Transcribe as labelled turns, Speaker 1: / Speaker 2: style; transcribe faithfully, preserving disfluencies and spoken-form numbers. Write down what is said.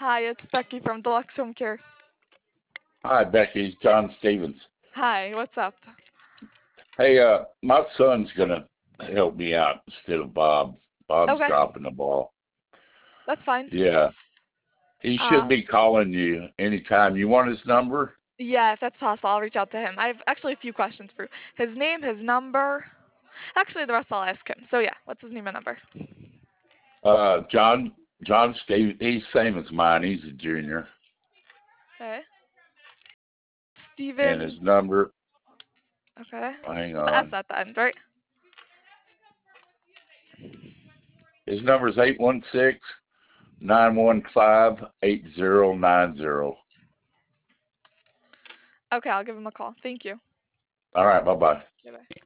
Speaker 1: Hi, it's Becky from Deluxe Home Care.
Speaker 2: Hi, Becky. It's John Stevens.
Speaker 1: Hi, what's up?
Speaker 2: Hey, uh, my son's gonna help me out instead of Bob. Bob's
Speaker 1: Okay,
Speaker 2: dropping the ball.
Speaker 1: that's fine.
Speaker 2: Yeah, he should
Speaker 1: Um,
Speaker 2: be calling you anytime. You want his number?
Speaker 1: yeah, if that's possible, I'll reach out to him. I have actually a few questions for you. His name, his number. Actually, the rest I'll ask him. So yeah, what's his name and number?
Speaker 2: Uh, John John Stevens. He's same as mine. He's a junior,
Speaker 1: Okay.
Speaker 2: and
Speaker 1: Steven.
Speaker 2: his number.
Speaker 1: Okay.
Speaker 2: Hang
Speaker 1: With the S
Speaker 2: on.
Speaker 1: at the end, right?
Speaker 2: His number is eight one six nine one five eight zero nine zero.
Speaker 1: Okay, I'll give him a call. Thank you.
Speaker 2: All right. Bye bye.
Speaker 1: Bye bye.